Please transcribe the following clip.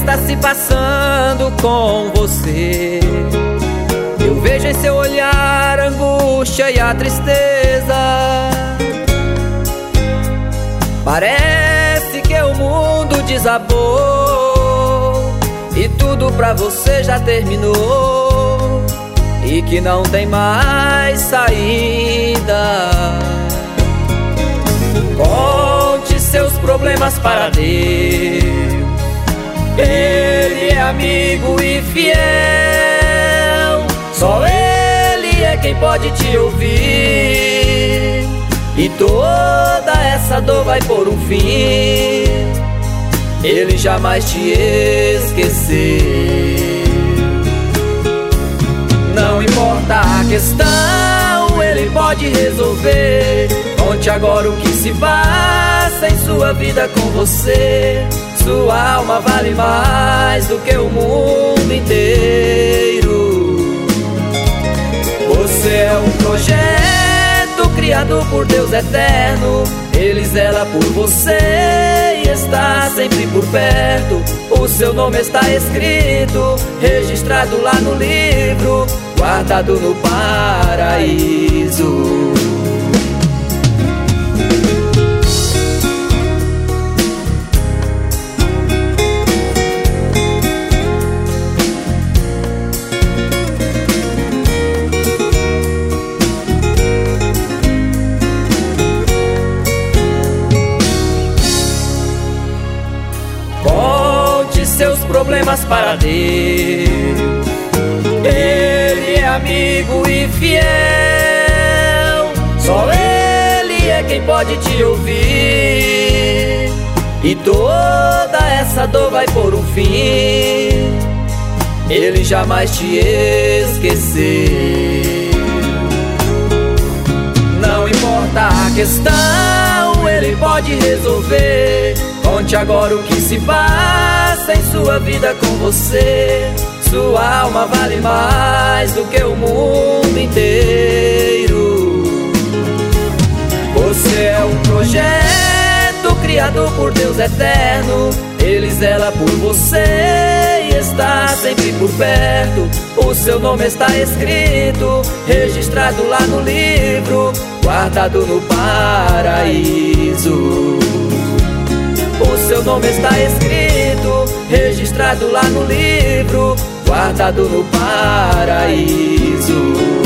está se passando com você? Eu vejo em seu olhar a angústia e a tristeza. Parece que o mundo desabou e tudo pra você já terminou, e que não tem mais saída. Conte seus problemas para Deus, Ele é amigo e fiel. Só Ele é quem pode te ouvir, e toda essa dor vai por um fim. Ele jamais te esqueceu. Não importa a questão, Ele pode resolver. Conte agora o que se passa em sua vida com você. Sua alma vale mais do que o mundo inteiro. Você é um projeto criado por Deus eterno. Ele zela por você e está sempre por perto. O seu nome está escrito, registrado lá no livro, guardado no paraíso. Conte seus problemas para Deus, Ele é amigo e fiel. Só Ele é quem pode te ouvir, e toda essa dor vai por um fim. Ele jamais te esqueceu. Não importa a questão, Ele pode resolver. Conte agora o que se passa em sua vida com você. Sua alma vale mais do que o mundo inteiro. Você é um projeto criado por Deus eterno. Ele zela por você e está sempre por perto. O seu nome está escrito, registrado lá no livro, guardado no paraíso. O seu nome está escrito, registrado lá no livro, guardado no paraíso.